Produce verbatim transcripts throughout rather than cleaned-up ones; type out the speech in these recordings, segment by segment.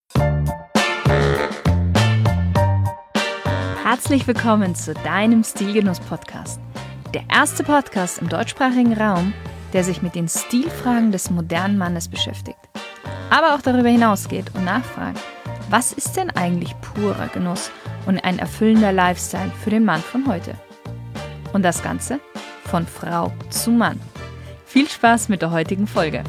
Herzlich willkommen zu deinem Stilgenuss-Podcast. Der erste Podcast im deutschsprachigen Raum, der sich mit den Stilfragen des modernen Mannes beschäftigt. Aber auch darüber hinausgeht und nachfragt, was ist denn eigentlich purer Genuss und ein erfüllender Lifestyle für den Mann von heute? Und das Ganze von Frau zu Mann. Viel Spaß mit der heutigen Folge.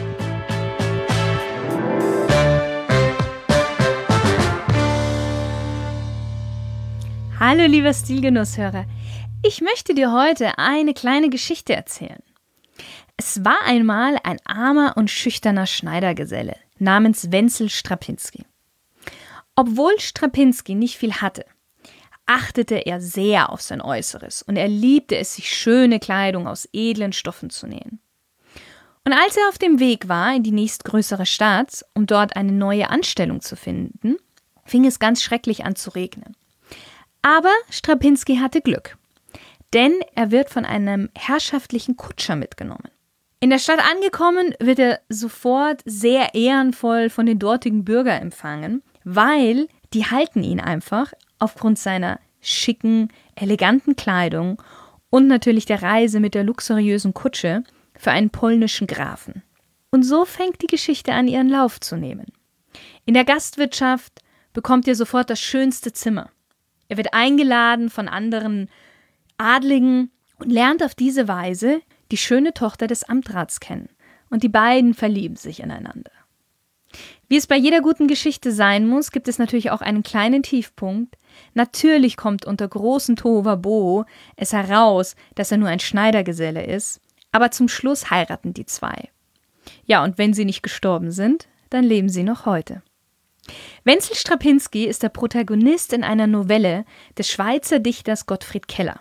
Hallo lieber Stilgenusshörer, ich möchte dir heute eine kleine Geschichte erzählen. Es war einmal ein armer und schüchterner Schneidergeselle namens Wenzel Strapinski. Obwohl Strapinski nicht viel hatte, achtete er sehr auf sein Äußeres und er liebte es, sich schöne Kleidung aus edlen Stoffen zu nähen. Und als er auf dem Weg war in die nächstgrößere Stadt, um dort eine neue Anstellung zu finden, fing es ganz schrecklich an zu regnen. Aber Strapinski hatte Glück, denn er wird von einem herrschaftlichen Kutscher mitgenommen. In der Stadt angekommen, wird er sofort sehr ehrenvoll von den dortigen Bürgern empfangen, weil die halten ihn einfach aufgrund seiner schicken, eleganten Kleidung und natürlich der Reise mit der luxuriösen Kutsche für einen polnischen Grafen. Und so fängt die Geschichte an, ihren Lauf zu nehmen. In der Gastwirtschaft bekommt er sofort das schönste Zimmer. Er wird eingeladen von anderen Adligen und lernt auf diese Weise die schöne Tochter des Amtrats kennen. Und die beiden verlieben sich ineinander. Wie es bei jeder guten Geschichte sein muss, gibt es natürlich auch einen kleinen Tiefpunkt. Natürlich kommt unter großem Tohuwabohu es heraus, dass er nur ein Schneidergeselle ist, aber zum Schluss heiraten die zwei. Ja, und wenn sie nicht gestorben sind, dann leben sie noch heute. Wenzel Strapinski ist der Protagonist in einer Novelle des Schweizer Dichters Gottfried Keller.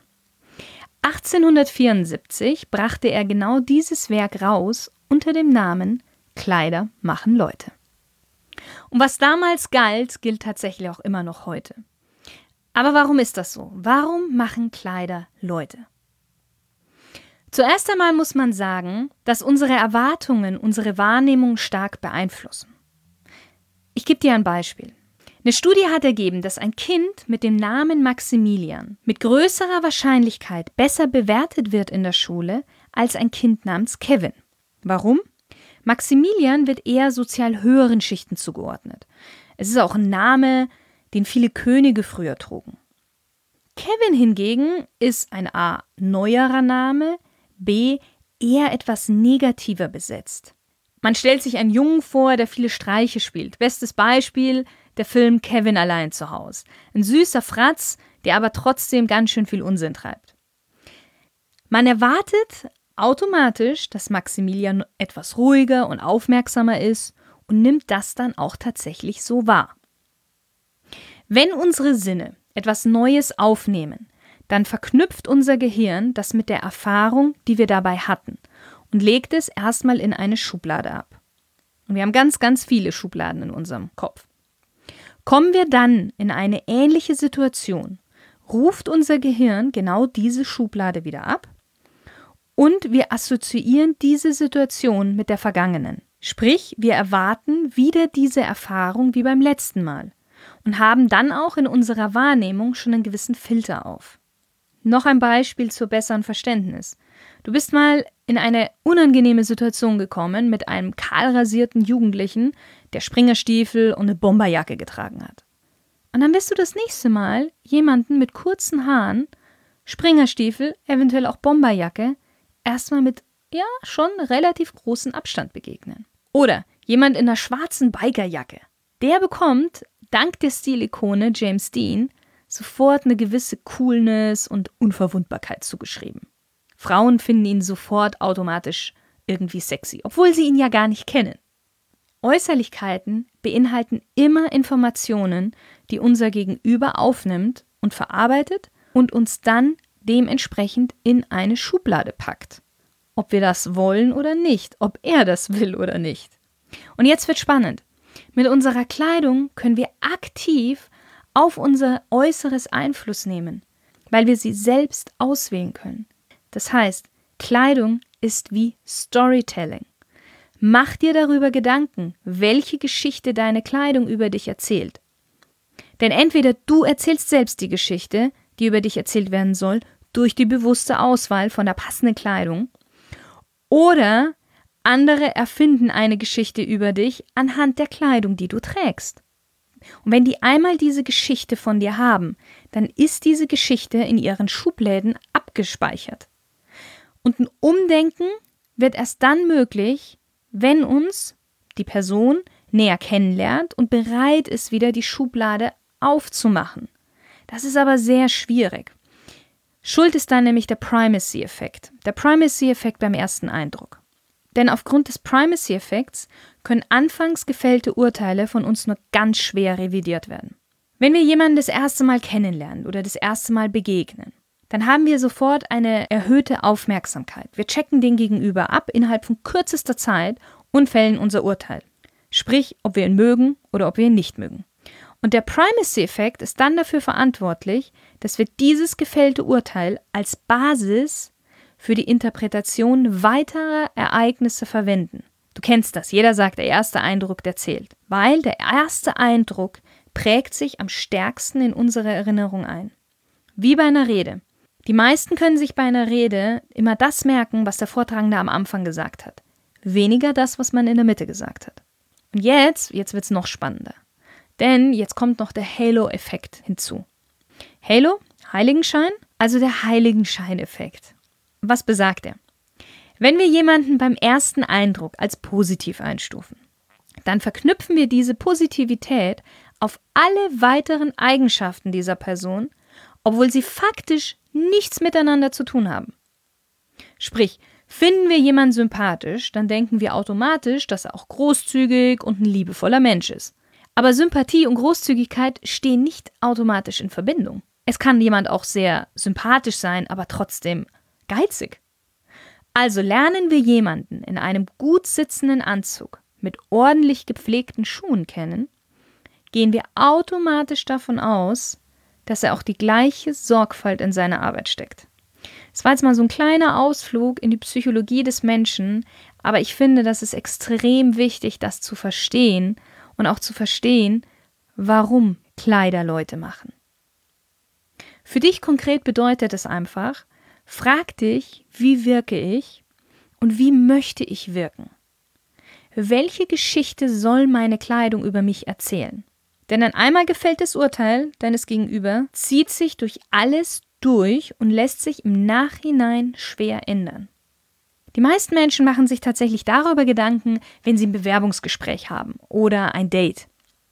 achtzehnhundertvierundsiebzig brachte er genau dieses Werk raus unter dem Namen Kleider machen Leute. Und was damals galt, gilt tatsächlich auch immer noch heute. Aber warum ist das so? Warum machen Kleider Leute? Zuerst einmal muss man sagen, dass unsere Erwartungen unsere Wahrnehmung stark beeinflussen. Ich gebe dir ein Beispiel. Eine Studie hat ergeben, dass ein Kind mit dem Namen Maximilian mit größerer Wahrscheinlichkeit besser bewertet wird in der Schule als ein Kind namens Kevin. Warum? Maximilian wird eher sozial höheren Schichten zugeordnet. Es ist auch ein Name, den viele Könige früher trugen. Kevin hingegen ist ein A. neuerer Name, B. eher etwas negativer besetzt. Man stellt sich einen Jungen vor, der viele Streiche spielt. Bestes Beispiel, der Film Kevin allein zu Hause. Ein süßer Fratz, der aber trotzdem ganz schön viel Unsinn treibt. Man erwartet automatisch, dass Maximilian etwas ruhiger und aufmerksamer ist und nimmt das dann auch tatsächlich so wahr. Wenn unsere Sinne etwas Neues aufnehmen, dann verknüpft unser Gehirn das mit der Erfahrung, die wir dabei hatten, und legt es erstmal in eine Schublade ab. Und wir haben ganz, ganz viele Schubladen in unserem Kopf. Kommen wir dann in eine ähnliche Situation, ruft unser Gehirn genau diese Schublade wieder ab und wir assoziieren diese Situation mit der vergangenen. Sprich, wir erwarten wieder diese Erfahrung wie beim letzten Mal und haben dann auch in unserer Wahrnehmung schon einen gewissen Filter auf. Noch ein Beispiel zur besseren Verständnis. Du bist mal in eine unangenehme Situation gekommen mit einem kahlrasierten Jugendlichen, der Springerstiefel und eine Bomberjacke getragen hat. Und dann wirst du das nächste Mal jemanden mit kurzen Haaren, Springerstiefel, eventuell auch Bomberjacke, erstmal mit, ja, schon relativ großem Abstand begegnen. Oder jemand in einer schwarzen Bikerjacke. Der bekommt, dank der Stilikone James Dean, sofort eine gewisse Coolness und Unverwundbarkeit zugeschrieben. Frauen finden ihn sofort automatisch irgendwie sexy, obwohl sie ihn ja gar nicht kennen. Äußerlichkeiten beinhalten immer Informationen, die unser Gegenüber aufnimmt und verarbeitet und uns dann dementsprechend in eine Schublade packt. Ob wir das wollen oder nicht, ob er das will oder nicht. Und jetzt wird spannend. Mit unserer Kleidung können wir aktiv auf unser Äußeres Einfluss nehmen, weil wir sie selbst auswählen können. Das heißt, Kleidung ist wie Storytelling. Mach dir darüber Gedanken, welche Geschichte deine Kleidung über dich erzählt. Denn entweder du erzählst selbst die Geschichte, die über dich erzählt werden soll, durch die bewusste Auswahl von der passenden Kleidung, oder andere erfinden eine Geschichte über dich anhand der Kleidung, die du trägst. Und wenn die einmal diese Geschichte von dir haben, dann ist diese Geschichte in ihren Schubläden abgespeichert. Und ein Umdenken wird erst dann möglich, wenn uns die Person näher kennenlernt und bereit ist, wieder die Schublade aufzumachen. Das ist aber sehr schwierig. Schuld ist dann nämlich der Primacy-Effekt. Der Primacy-Effekt beim ersten Eindruck. Denn aufgrund des Primacy-Effekts können anfangs gefällte Urteile von uns nur ganz schwer revidiert werden. Wenn wir jemanden das erste Mal kennenlernen oder das erste Mal begegnen, dann haben wir sofort eine erhöhte Aufmerksamkeit. Wir checken den Gegenüber ab innerhalb von kürzester Zeit und fällen unser Urteil. Sprich, ob wir ihn mögen oder ob wir ihn nicht mögen. Und der Primacy-Effekt ist dann dafür verantwortlich, dass wir dieses gefällte Urteil als Basis für die Interpretation weiterer Ereignisse verwenden. Du kennst das, jeder sagt, der erste Eindruck, der zählt. Weil der erste Eindruck prägt sich am stärksten in unsere Erinnerung ein. Wie bei einer Rede. Die meisten können sich bei einer Rede immer das merken, was der Vortragende am Anfang gesagt hat. Weniger das, was man in der Mitte gesagt hat. Und jetzt, jetzt wird es noch spannender. Denn jetzt kommt noch der Halo-Effekt hinzu. Halo, Heiligenschein, also der Heiligenschein-Effekt. Was besagt er? Wenn wir jemanden beim ersten Eindruck als positiv einstufen, dann verknüpfen wir diese Positivität auf alle weiteren Eigenschaften dieser Person, obwohl sie faktisch nichts miteinander zu tun haben. Sprich, finden wir jemanden sympathisch, dann denken wir automatisch, dass er auch großzügig und ein liebevoller Mensch ist. Aber Sympathie und Großzügigkeit stehen nicht automatisch in Verbindung. Es kann jemand auch sehr sympathisch sein, aber trotzdem geizig. Also lernen wir jemanden in einem gut sitzenden Anzug mit ordentlich gepflegten Schuhen kennen, gehen wir automatisch davon aus, dass er auch die gleiche Sorgfalt in seine Arbeit steckt. Es war jetzt mal so ein kleiner Ausflug in die Psychologie des Menschen, aber ich finde, das ist extrem wichtig, das zu verstehen und auch zu verstehen, warum Kleider Leute machen. Für dich konkret bedeutet es einfach, frag dich, wie wirke ich und wie möchte ich wirken? Welche Geschichte soll meine Kleidung über mich erzählen? Denn ein einmal gefälltes Urteil deines Gegenüber zieht sich durch alles durch und lässt sich im Nachhinein schwer ändern. Die meisten Menschen machen sich tatsächlich darüber Gedanken, wenn sie ein Bewerbungsgespräch haben oder ein Date.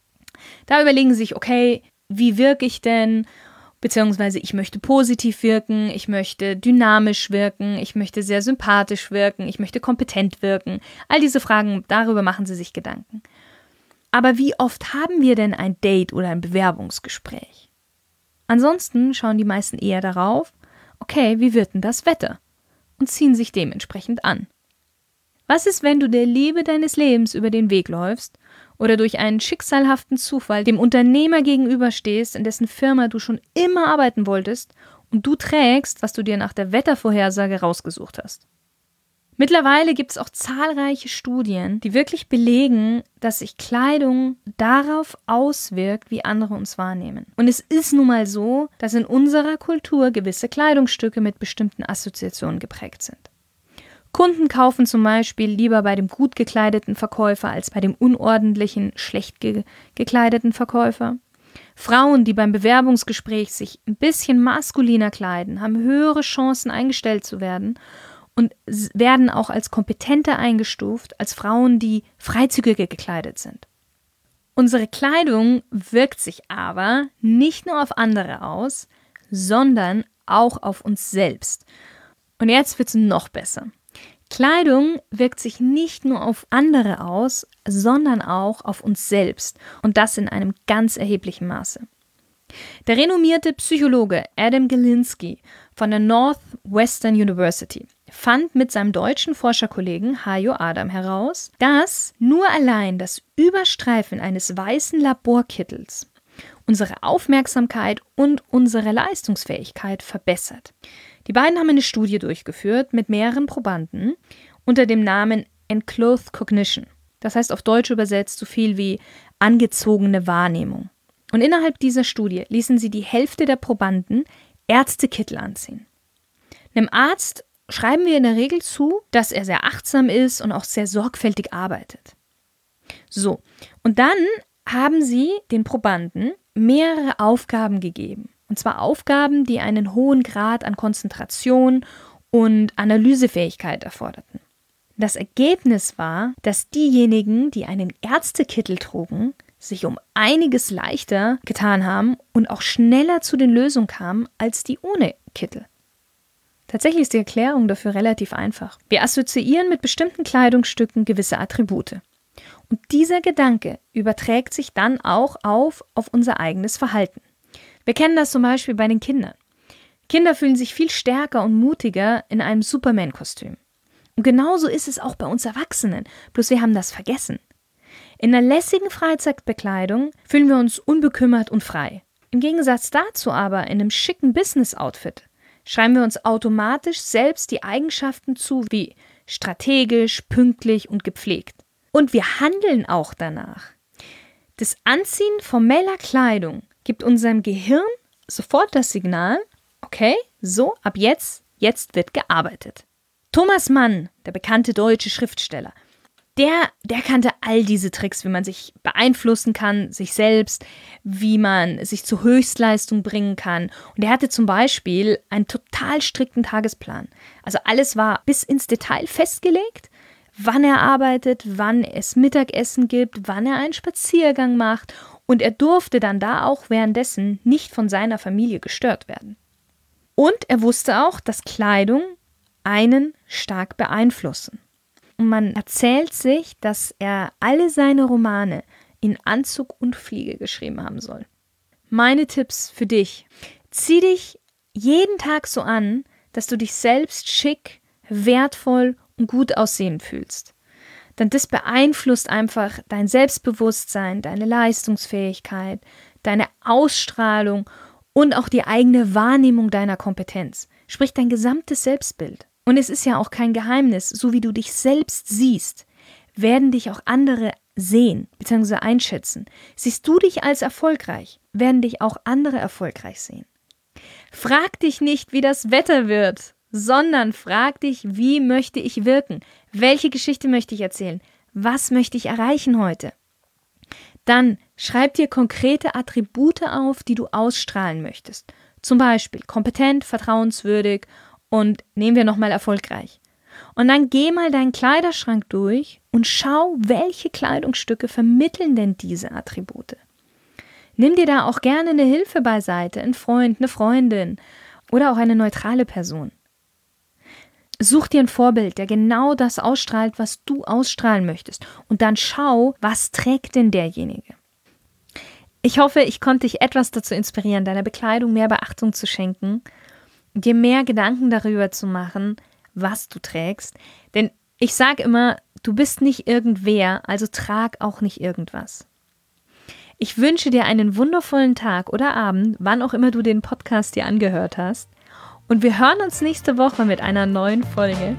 Da überlegen sie sich, okay, wie wirke ich denn? Beziehungsweise ich möchte positiv wirken, ich möchte dynamisch wirken, ich möchte sehr sympathisch wirken, ich möchte kompetent wirken. All diese Fragen, darüber machen sie sich Gedanken. Aber wie oft haben wir denn ein Date oder ein Bewerbungsgespräch? Ansonsten schauen die meisten eher darauf, okay, wie wird denn das Wetter? Und ziehen sich dementsprechend an. Was ist, wenn du der Liebe deines Lebens über den Weg läufst oder durch einen schicksalhaften Zufall dem Unternehmer gegenüberstehst, in dessen Firma du schon immer arbeiten wolltest und du trägst, was du dir nach der Wettervorhersage rausgesucht hast? Mittlerweile gibt es auch zahlreiche Studien, die wirklich belegen, dass sich Kleidung darauf auswirkt, wie andere uns wahrnehmen. Und es ist nun mal so, dass in unserer Kultur gewisse Kleidungsstücke mit bestimmten Assoziationen geprägt sind. Kunden kaufen zum Beispiel lieber bei dem gut gekleideten Verkäufer als bei dem unordentlichen, schlecht ge- gekleideten Verkäufer. Frauen, die beim Bewerbungsgespräch sich ein bisschen maskuliner kleiden, haben höhere Chancen, eingestellt zu werden und werden auch als kompetenter eingestuft als Frauen, die freizügiger gekleidet sind. Unsere Kleidung wirkt sich aber nicht nur auf andere aus, sondern auch auf uns selbst. Und jetzt wird es noch besser. Kleidung wirkt sich nicht nur auf andere aus, sondern auch auf uns selbst. Und das in einem ganz erheblichen Maße. Der renommierte Psychologe Adam Galinsky von der Northwestern University fand mit seinem deutschen Forscherkollegen Hajo Adam heraus, dass nur allein das Überstreifen eines weißen Laborkittels unsere Aufmerksamkeit und unsere Leistungsfähigkeit verbessert. Die beiden haben eine Studie durchgeführt mit mehreren Probanden unter dem Namen Enclothed Cognition. Das heißt auf Deutsch übersetzt so viel wie angezogene Wahrnehmung. Und innerhalb dieser Studie ließen sie die Hälfte der Probanden Ärztekittel anziehen. Einem Arzt schreiben wir in der Regel zu, dass er sehr achtsam ist und auch sehr sorgfältig arbeitet. So, und dann haben sie den Probanden mehrere Aufgaben gegeben. Und zwar Aufgaben, die einen hohen Grad an Konzentration und Analysefähigkeit erforderten. Das Ergebnis war, dass diejenigen, die einen Ärztekittel trugen, sich um einiges leichter getan haben und auch schneller zu den Lösungen kamen als die ohne Kittel. Tatsächlich ist die Erklärung dafür relativ einfach. Wir assoziieren mit bestimmten Kleidungsstücken gewisse Attribute. Und dieser Gedanke überträgt sich dann auch auf, auf unser eigenes Verhalten. Wir kennen das zum Beispiel bei den Kindern. Kinder fühlen sich viel stärker und mutiger in einem Superman-Kostüm. Und genauso ist es auch bei uns Erwachsenen, bloß wir haben das vergessen. In einer lässigen Freizeitbekleidung fühlen wir uns unbekümmert und frei. Im Gegensatz dazu aber in einem schicken Business-Outfit schreiben wir uns automatisch selbst die Eigenschaften zu, wie strategisch, pünktlich und gepflegt. Und wir handeln auch danach. Das Anziehen formeller Kleidung gibt unserem Gehirn sofort das Signal, okay, so, ab jetzt, jetzt wird gearbeitet. Thomas Mann, der bekannte deutsche Schriftsteller, der, der kannte all diese Tricks, wie man sich beeinflussen kann, sich selbst, wie man sich zur Höchstleistung bringen kann. Und er hatte zum Beispiel einen total strikten Tagesplan. Also alles war bis ins Detail festgelegt, wann er arbeitet, wann es Mittagessen gibt, wann er einen Spaziergang macht. Und er durfte dann da auch währenddessen nicht von seiner Familie gestört werden. Und er wusste auch, dass Kleidung einen stark beeinflussen. Und man erzählt sich, dass er alle seine Romane in Anzug und Fliege geschrieben haben soll. Meine Tipps für dich. Zieh dich jeden Tag so an, dass du dich selbst schick, wertvoll und gut aussehend fühlst. Denn das beeinflusst einfach dein Selbstbewusstsein, deine Leistungsfähigkeit, deine Ausstrahlung und auch die eigene Wahrnehmung deiner Kompetenz. Sprich dein gesamtes Selbstbild. Und es ist ja auch kein Geheimnis, so wie du dich selbst siehst, werden dich auch andere sehen bzw. einschätzen. Siehst du dich als erfolgreich, werden dich auch andere erfolgreich sehen. Frag dich nicht, wie das Wetter wird, sondern frag dich, wie möchte ich wirken? Welche Geschichte möchte ich erzählen? Was möchte ich erreichen heute? Dann schreib dir konkrete Attribute auf, die du ausstrahlen möchtest. Zum Beispiel kompetent, vertrauenswürdig und nehmen wir nochmal erfolgreich. Und dann geh mal deinen Kleiderschrank durch und schau, welche Kleidungsstücke vermitteln denn diese Attribute. Nimm dir da auch gerne eine Hilfe beiseite, einen Freund, eine Freundin oder auch eine neutrale Person. Such dir ein Vorbild, der genau das ausstrahlt, was du ausstrahlen möchtest. Und dann schau, was trägt denn derjenige. Ich hoffe, ich konnte dich etwas dazu inspirieren, deiner Bekleidung mehr Beachtung zu schenken, dir mehr Gedanken darüber zu machen, was du trägst. Denn ich sage immer, du bist nicht irgendwer, also trag auch nicht irgendwas. Ich wünsche dir einen wundervollen Tag oder Abend, wann auch immer du den Podcast dir angehört hast. Und wir hören uns nächste Woche mit einer neuen Folge.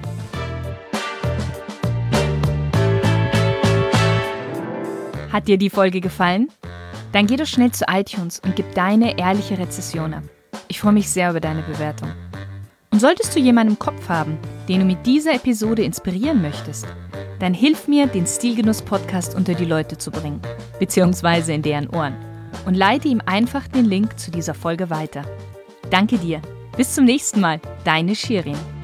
Hat dir die Folge gefallen? Dann geh doch schnell zu iTunes und gib deine ehrliche Rezession ab. Ich freue mich sehr über deine Bewertung. Und solltest du jemanden im Kopf haben, den du mit dieser Episode inspirieren möchtest, dann hilf mir, den Stilgenuss-Podcast unter die Leute zu bringen, beziehungsweise in deren Ohren, und leite ihm einfach den Link zu dieser Folge weiter. Danke dir. Bis zum nächsten Mal, deine Shirin.